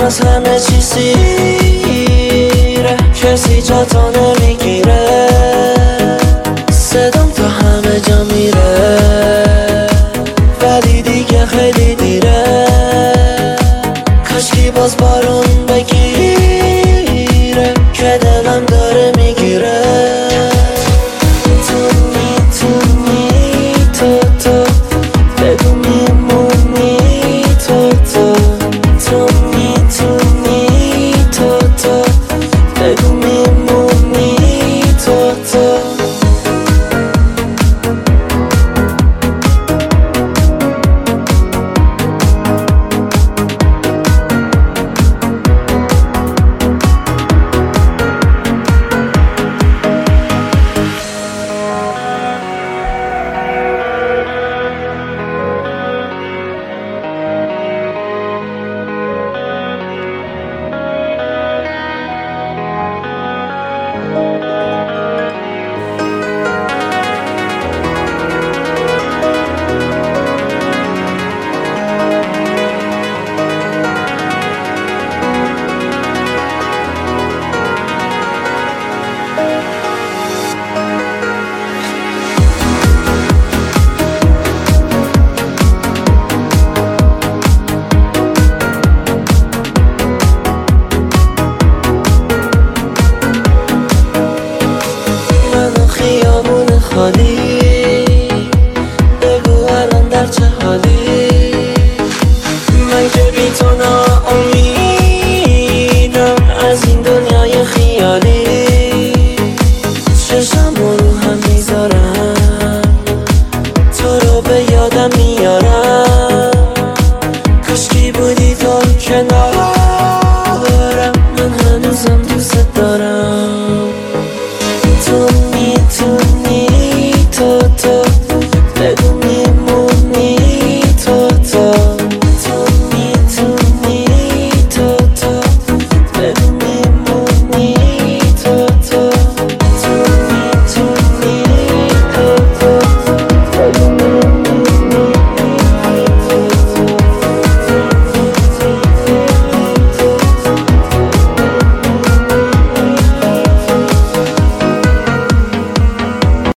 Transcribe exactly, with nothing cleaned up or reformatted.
از همه چی سیره، کسی جا تا نمیگیره، صدام تا همه جا میره ولی دیگه خیلی دیره. کاشکی باز بارون بگیره که دلم داره میگیره. تو میتونی تو تو بگو میمونی تو تو، تو میتونی تو تو بگو میمونی تو تو. خیابون خالی بگو الان در چه حالی؟ من که بی تو ناامیدم از این دنیای خیالی. چشم رو هم میذارم تو رو به یادم میارم. کاشکی بودی تو کنارم، من هنوزم دوست دارم.